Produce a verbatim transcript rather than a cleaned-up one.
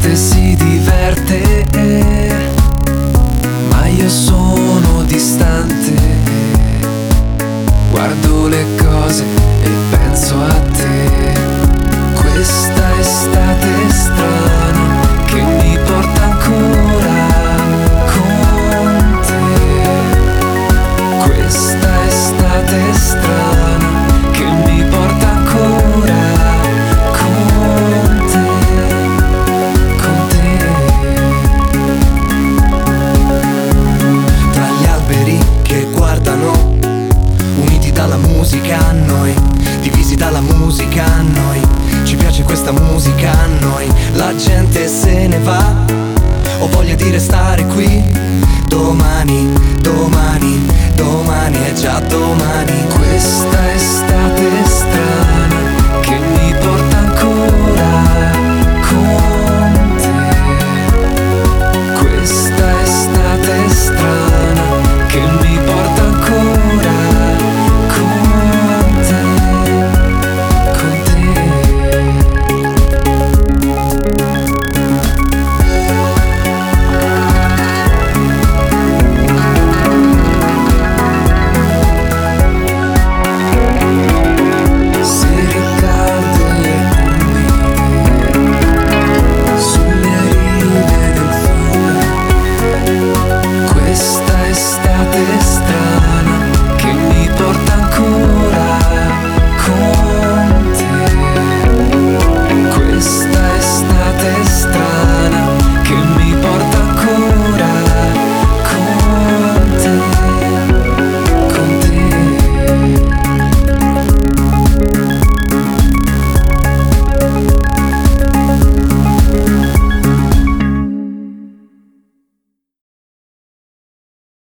gente si diverte, ma io sono distante. Guardo le cose e penso a te. Questa estate strana che mi porta ancora con te. Questa estate strana che mi porta ancora con te, con te. Tra gli alberi che guardano, uniti dalla musica a noi, divisi dalla musica a noi, ci piace questa musica a noi. La gente se ne va, ho voglia di restare qui. Domani, domani, domani è già domani. Questa estate strana